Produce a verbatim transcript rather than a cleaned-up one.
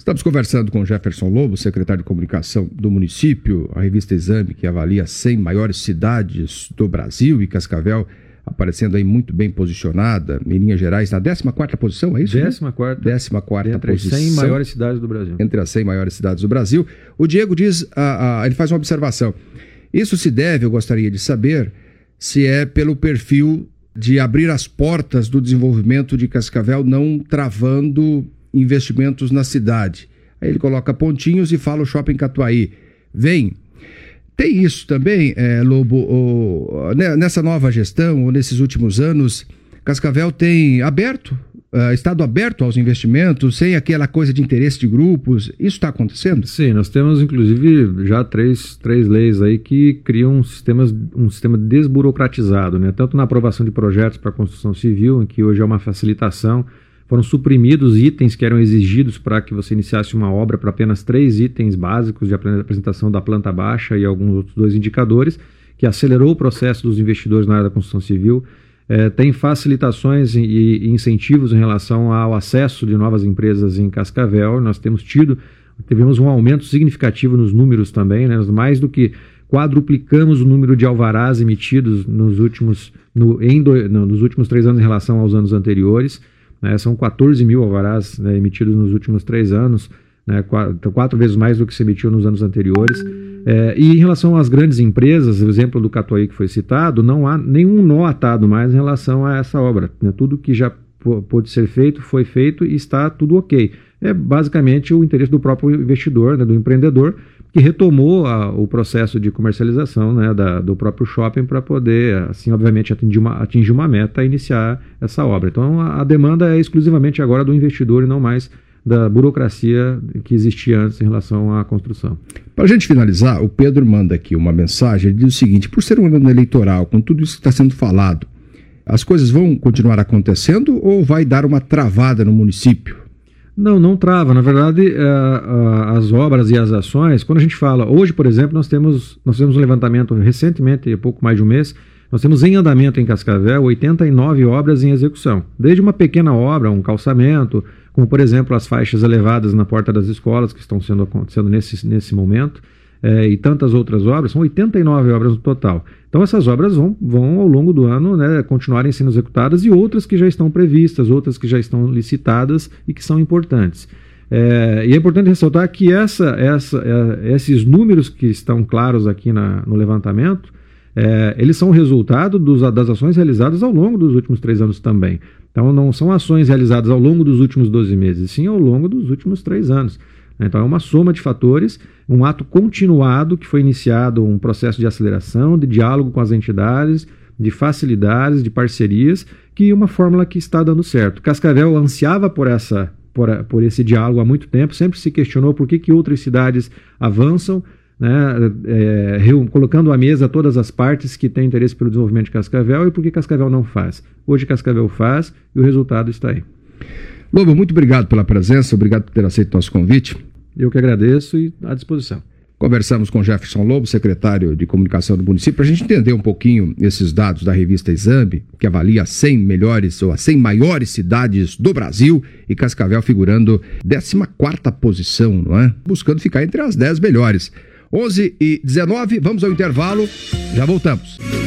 Estamos conversando com Jefferson Lobo, secretário de comunicação do município, a revista Exame, que avalia as cem maiores cidades do Brasil, e Cascavel aparecendo aí muito bem posicionada, em linhas gerais, na décima quarta posição, é isso? décima quarta. décima quarta entre posição. Entre as cem maiores cidades do Brasil. Entre as cem maiores cidades do Brasil. O Diego diz, a, a, ele faz uma observação. Isso se deve, eu gostaria de saber, se é pelo perfil de abrir as portas do desenvolvimento de Cascavel, não travando investimentos na cidade. Aí ele coloca pontinhos e fala o Shopping Catuaí. Vem. Tem isso também, é, Lobo, ou, nessa nova gestão, ou nesses últimos anos, Cascavel tem aberto, uh, estado aberto aos investimentos, sem aquela coisa de interesse de grupos. Isso está acontecendo? Sim, nós temos inclusive já três, três leis aí que criam sistemas, um sistema desburocratizado, né? Tanto na aprovação de projetos para construção civil, em que hoje é uma facilitação. Foram suprimidos itens que eram exigidos para que você iniciasse uma obra para apenas três itens básicos de apresentação da planta baixa e alguns outros dois indicadores, que acelerou o processo dos investidores na área da construção civil. É, tem facilitações e, e incentivos em relação ao acesso de novas empresas em Cascavel. Nós temos tido, tivemos um aumento significativo nos números também, né? Mais do que quadruplicamos o número de alvarás emitidos nos últimos, no, em do, no, nos últimos três anos em relação aos anos anteriores. Né, são quatorze mil alvarás, né, emitidos nos últimos três anos, né, quatro, quatro vezes mais do que se emitiu nos anos anteriores. É, e em relação às grandes empresas, o exemplo do Catuaí que foi citado, não há nenhum nó atado mais em relação a essa obra. Né, tudo que já pôde ser feito, foi feito e está tudo ok. É basicamente o interesse do próprio investidor, né, do empreendedor, que retomou a, o processo de comercialização, né, da, do próprio shopping para poder, assim, obviamente, atingir uma, atingir uma meta e iniciar essa obra. Então, a, a demanda é exclusivamente agora do investidor e não mais da burocracia que existia antes em relação à construção. Para a gente finalizar, o Pedro manda aqui uma mensagem, ele diz o seguinte: por ser um ano eleitoral, com tudo isso que está sendo falado, as coisas vão continuar acontecendo ou vai dar uma travada no município? Não, não trava. Na verdade, uh, uh, as obras e as ações, quando a gente fala, hoje, por exemplo, nós temos, nós temos um levantamento recentemente, há pouco mais de um mês, nós temos em andamento em Cascavel oitenta e nove obras em execução. Desde uma pequena obra, um calçamento, como, por exemplo, as faixas elevadas na porta das escolas que estão sendo acontecendo nesse, nesse momento, é, e tantas outras obras, são oitenta e nove obras no total. Então essas obras vão, vão ao longo do ano, né, continuarem sendo executadas, e outras que já estão previstas, outras que já estão licitadas e que são importantes. É, e é importante ressaltar que essa, essa, é, esses números que estão claros aqui na, no levantamento, é, eles são resultado dos, das ações realizadas ao longo dos últimos três anos também. Então não são ações realizadas ao longo dos últimos doze meses, sim ao longo dos últimos três anos. Então é uma soma de fatores, um ato continuado que foi iniciado, um processo de aceleração, de diálogo com as entidades, de facilidades, de parcerias, que é uma fórmula que está dando certo. Cascavel ansiava por, essa, por, por esse diálogo há muito tempo, sempre se questionou por que, que outras cidades avançam, né, é, colocando à mesa todas as partes que têm interesse pelo desenvolvimento de Cascavel, e por que Cascavel não faz. Hoje Cascavel faz e o resultado está aí. Lobo, muito obrigado pela presença, obrigado por ter aceito o nosso convite. Eu que agradeço e à disposição. Conversamos com Jefferson Lobo, secretário de comunicação do município, para a gente entender um pouquinho esses dados da revista Exame, que avalia as cem melhores ou as cem maiores cidades do Brasil, e Cascavel figurando décima quarta posição, não é? Buscando ficar entre as dez melhores. onze e dezenove, vamos ao intervalo, já voltamos.